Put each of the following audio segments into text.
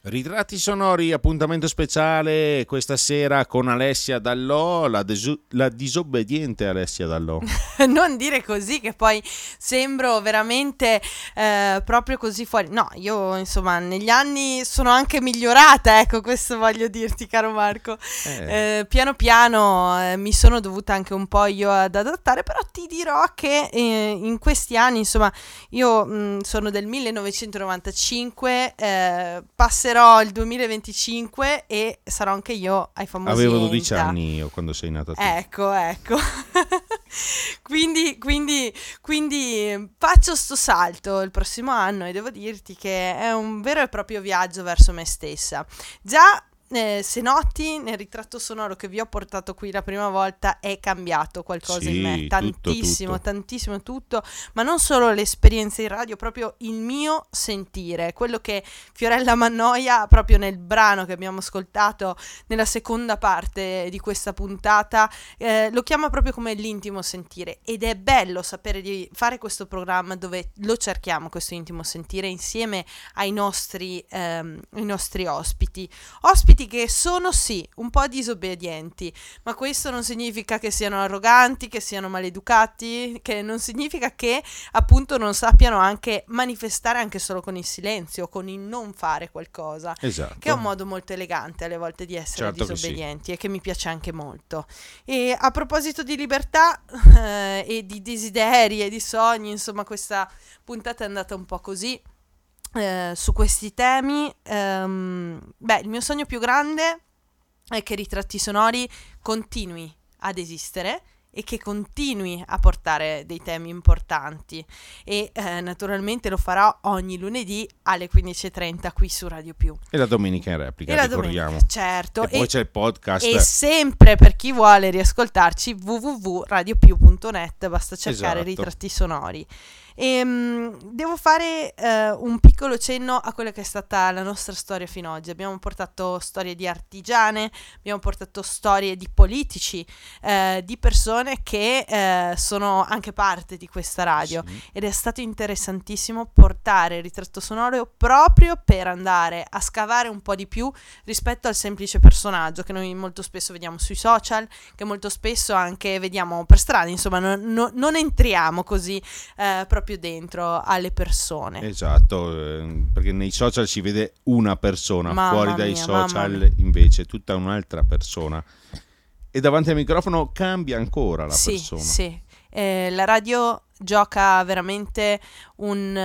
Ritratti sonori, appuntamento speciale questa sera con Alessia Dallò, la disobbediente Alessia Dallò. Non dire così che poi sembro veramente proprio così fuori. No, io insomma negli anni sono anche migliorata, ecco, questo voglio dirti, caro Marco. Piano piano mi sono dovuta anche un po' io ad adattare, però ti dirò che in questi anni, insomma, io sono del 1995, passerò il 2025 e sarò anche io ai famosi Avevo 12 ENTA. anni io quando sei nata tu. Ecco. quindi faccio sto salto il prossimo anno e devo dirti che è un vero e proprio viaggio verso me stessa. Già se noti nel ritratto sonoro che vi ho portato qui la prima volta è cambiato qualcosa in me, tantissimo tutto, ma non solo l'esperienza in radio, proprio il mio sentire, quello che Fiorella Mannoia proprio nel brano che abbiamo ascoltato nella seconda parte di questa puntata lo chiama proprio come l'intimo sentire, ed è bello sapere di fare questo programma dove lo cerchiamo, questo intimo sentire, insieme ai nostri ospiti che sono sì un po' disobbedienti, ma questo non significa che siano arroganti, che siano maleducati, che non significa che appunto non sappiano anche manifestare anche solo con il silenzio, con il non fare qualcosa. Esatto. Che è un modo molto elegante alle volte di essere disobbedienti, e che mi piace anche molto. E a proposito di libertà e di desideri e di sogni, insomma, questa puntata è andata un po' così. Su questi temi, il mio sogno più grande è che Ritratti Sonori continui ad esistere e che continui a portare dei temi importanti, e naturalmente lo farò ogni lunedì alle 15:30 qui su Radio Più. E la domenica in replica, ricordiamo. Certo. E poi c'è il podcast. E sempre per chi vuole riascoltarci www.radiopiù.net, basta cercare Ritratti Sonori. E devo fare un piccolo cenno a quella che è stata la nostra storia fino ad oggi. Abbiamo portato storie di artigiane, abbiamo portato storie di politici, di persone che sono anche parte di questa radio, sì. Ed è stato interessantissimo portare il ritratto sonoro proprio per andare a scavare un po' di più rispetto al semplice personaggio che noi molto spesso vediamo sui social, che molto spesso anche vediamo per strada. Insomma, non entriamo così proprio dentro alle persone. Esatto, perché nei social si vede una persona, fuori dai social invece tutta un'altra persona, e davanti al microfono cambia ancora la persona. Sì, la radio gioca veramente un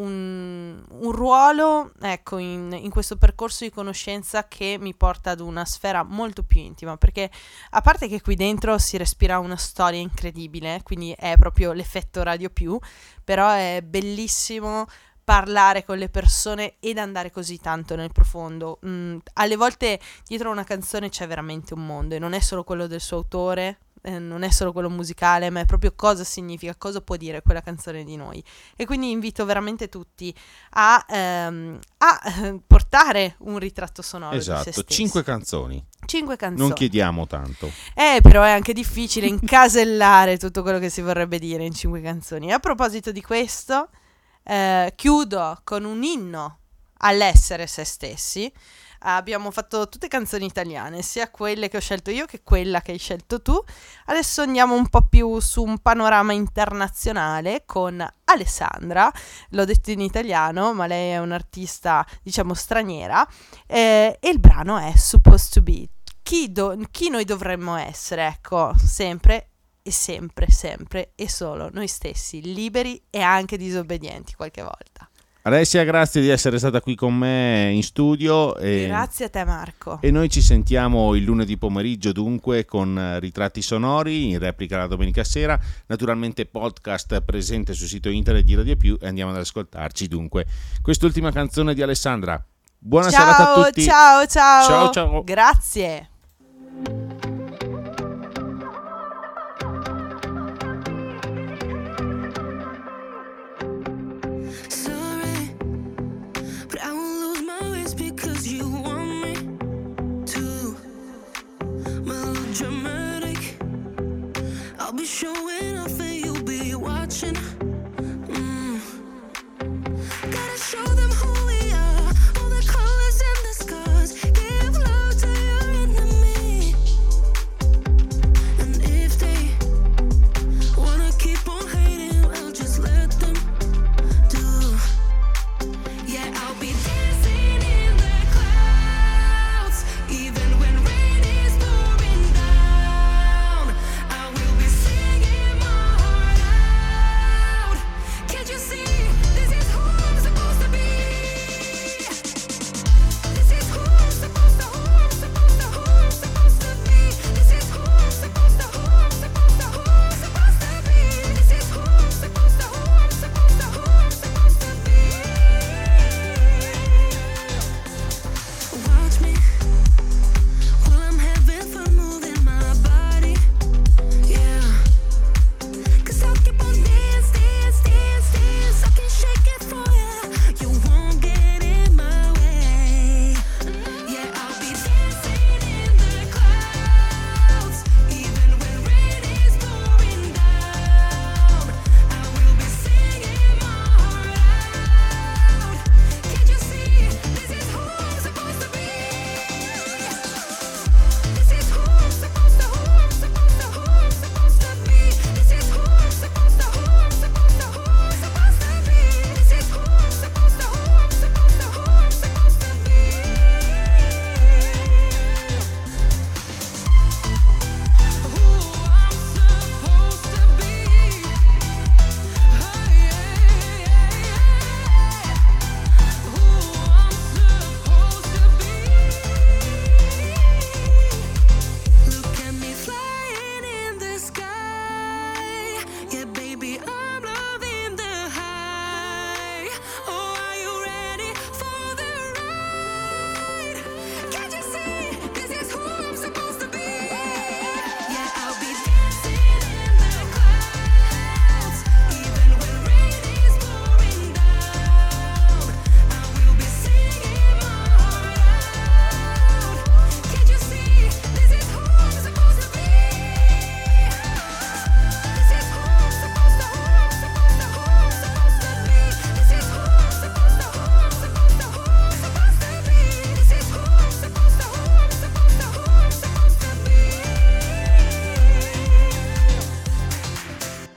ruolo, ecco, in questo percorso di conoscenza che mi porta ad una sfera molto più intima, perché a parte che qui dentro si respira una storia incredibile, quindi è proprio l'effetto Radio Più, però è bellissimo parlare con le persone ed andare così tanto nel profondo. Alle volte dietro una canzone c'è veramente un mondo, e non è solo quello del suo autore, non è solo quello musicale, ma è proprio cosa significa, cosa può dire quella canzone di noi. E quindi invito veramente tutti a portare un ritratto sonoro di se stessi. 5 canzoni. Non chiediamo tanto. Però è anche difficile incasellare tutto quello che si vorrebbe dire in 5 canzoni. E a proposito di questo, chiudo con un inno all'essere se stessi. Abbiamo fatto tutte canzoni italiane, sia quelle che ho scelto io che quella che hai scelto tu. Adesso andiamo un po' più su un panorama internazionale con Alessandra. L'ho detto in italiano, ma lei è un'artista, diciamo, straniera, e il brano è Supposed to Be. Chi noi dovremmo essere, ecco, sempre e solo noi stessi, liberi e anche disobbedienti qualche volta. Alessia, grazie di essere stata qui con me in studio. Grazie a te, Marco. E noi ci sentiamo il lunedì pomeriggio, dunque, con Ritratti Sonori, in replica la domenica sera. Naturalmente podcast presente sul sito internet di Radio Più, e andiamo ad ascoltarci dunque quest'ultima canzone di Alessandra. Buona serata a tutti. Ciao. Grazie.